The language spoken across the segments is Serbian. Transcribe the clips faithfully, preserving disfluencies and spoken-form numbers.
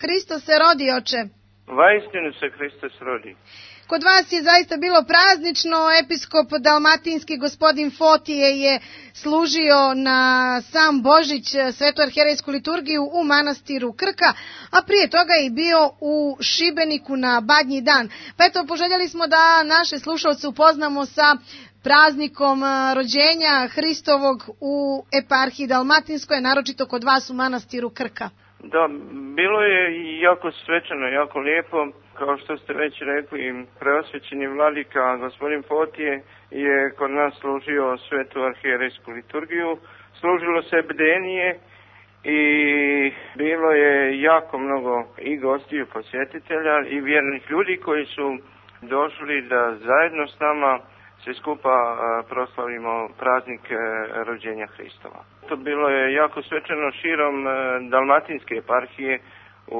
Hristos se rodi, oče. Vaistinu se Hristos rodi. Kod vas je zaista bilo praznično, episkop dalmatinski gospodin Fotije je služio na sam Božić svetu arhijerejsku liturgiju u manastiru Krka, a prije toga je bio u Šibeniku na Badnji dan. Pa eto, poželjeli smo da naše slušalce upoznamo sa praznikom rođenja Hristovog u eparhiji dalmatinskoj, naročito kod vas u manastiru Krka. Da, bilo je jako svečano, jako lijepo. Kao što ste već rekli, preosvećeni vladika gospodin Fotije je kod nas služio svetu arhijerejsku liturgiju. Služilo se bdenije i bilo je jako mnogo i gostiju, posjetitelja i vjernih ljudi koji su došli da zajedno s nama svi skupa proslavimo praznik rođenja Hristova. To bilo je jako svečano širom dalmatinske eparhije. U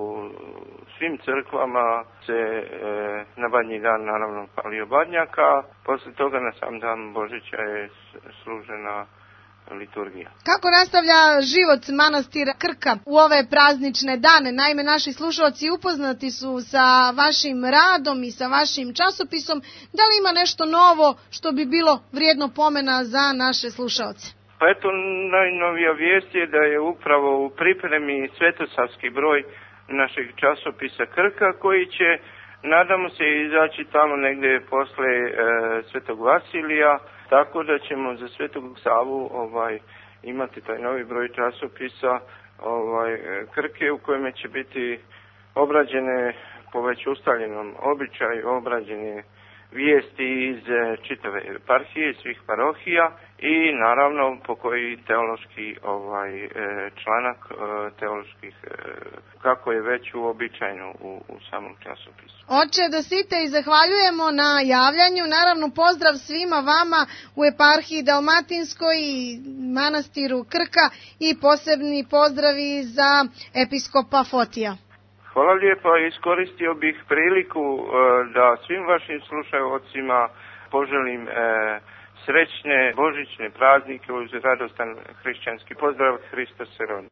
svim crkvama se e, na Badnji dan naravno palio badnjak, a posle toga na sam dan Božića je služena liturgija. Kako nastavlja život manastira Krka u ove praznične dane? Naime, naši slušalci upoznati su sa vašim radom i sa vašim časopisom. Da li ima nešto novo što bi bilo vrijedno pomena za naše slušalce? Pa eto, najnovija vijest je da je upravo u pripremi svetosavski broj našeg časopisa Krka, koji će, nadamo se, izaći tamo negdje posle e, Svetog Vasilija, tako da ćemo za Svetog Savu ovaj, imati taj novi broj časopisa ovaj, Krke, u kojem će biti obrađene po već ustaljenom običaju, obrađene vijesti iz čitave eparhije, svih parohija i naravno po koji teološki ovaj članak teoloških kako je već uobičajeno u, u samom časopisu. Oče, dosite i zahvaljujemo na javljanju. Naravno, pozdrav svima vama u eparhiji Dalmatinskoj i manastiru Krka i posebni pozdravi za episkopa Fotija. Hvala lijepo, iskoristio bih priliku e, da svim vašim slušaocima poželim e, srećne božićne praznike uz radostan hrišćanski pozdrav. Hristos se rodi.